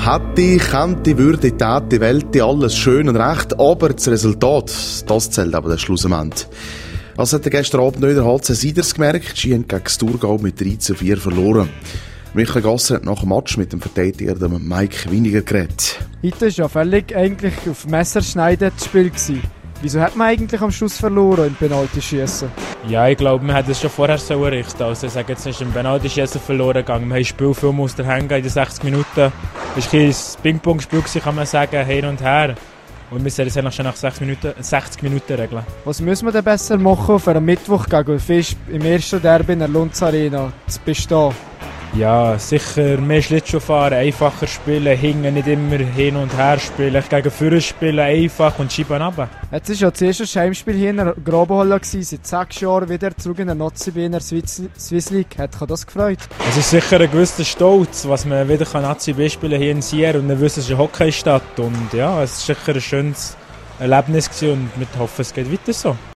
Hätte, könnte, würde, täte, Welt, alles schön und recht, aber das Resultat, das zählt aber der Schluss am Ende. Was hat er gestern Abend noch in der HC Siders gemerkt? Sie haben gegen das Thurgau mit 3:4 verloren. Michael Gasser hat nach dem Match mit dem Verteidiger Mike Winiger geredet. Heute war ja völlig eigentlich auf Messerschneiden das Spiel gewesen. Wieso hat man eigentlich am Schluss verloren im Penaltyschiessen? Ja, ich glaube, man hätte es schon vorher so richten. Also ich sage jetzt nicht, im Penaltyschiessen verloren gegangen. Wir haben das Spiel viel aus der Hänge in den 60 Minuten. Es war ein Ping-Pong-Spiel, kann man sagen, hin und her. Und wir sollten es eigentlich schon nach 60 Minuten regeln. Was müssen wir denn besser machen, für einen Mittwoch gegen Fisch im ersten Derby in der Lunds Arena zu bestehen? Ja, sicher mehr Schlittschuh fahren, einfacher spielen, hinten nicht immer hin und her spielen, gegen vorne spielen, einfach und schieben runter. Jetzt war ja das erste Heimspiel hier in der Grabenhalle, seit 6 Jahren wieder zurück in der Nazi-B in der Swiss League. Hat dich das gefreut? Es ist sicher ein gewisser Stolz, was man wieder Nazi-B spielen hier in Sierra und dann wissen, es ist eine Hockeystadt. Und ja, es war sicher ein schönes Erlebnis und wir hoffen, es geht weiter so.